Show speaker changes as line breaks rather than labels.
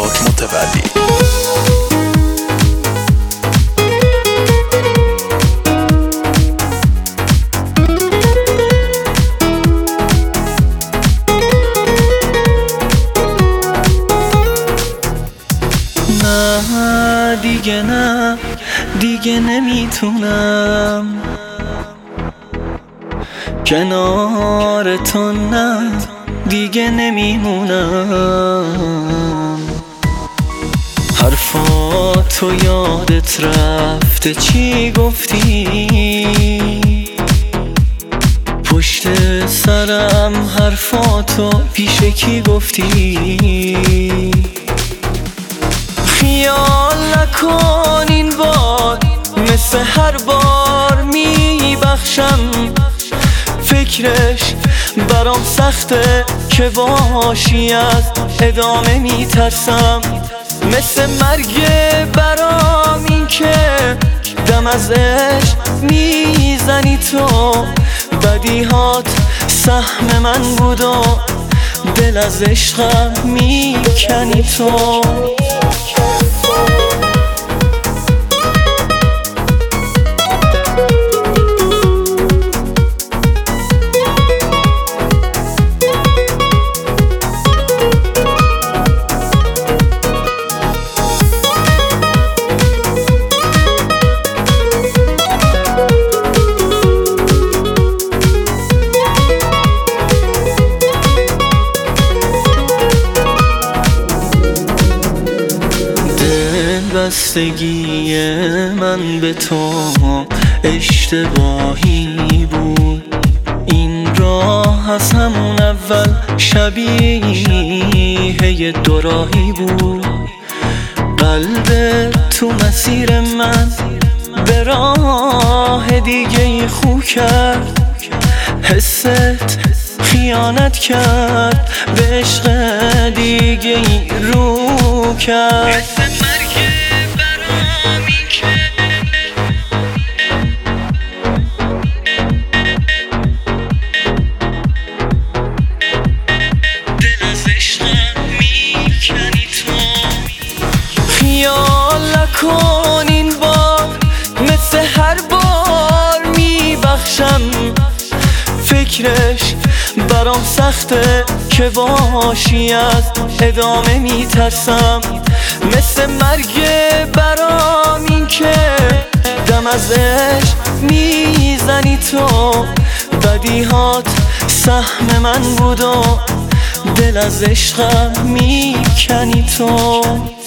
فرخ متولی.
نه دیگه نه، دیگه نمیتونم کنار تو، نه دیگه نمیمونم. حرفاتو یادت رفته چی گفتی؟ پشت سرم حرفاتو پیش کی گفتی؟ خیال نکن این بار مثل هر بار میبخشم، فکرش برام سخته که باشی از ادامه میترسم. مثل مرگ برام این که دم از عشق میزنی تو، بدیهات سهم من بود و دل از عشقم میکنی تو. بستگی من به تو اشتباهی بود، این راه از همون اول شبیه دوراهی بود. قلب تو مسیر من به راه دیگه ای خو کرد، حست خیانت کرد، به عشق دیگه ای رو کرد. خیال نکن این بار مثل هر بار میبخشم، فکرش برام سخته که باشی از ادامه میترسم. مثل مرگ برام این که دم از عشق میزنی تو، بدیهات سهم من بود و دل از عشقم میکنی تو.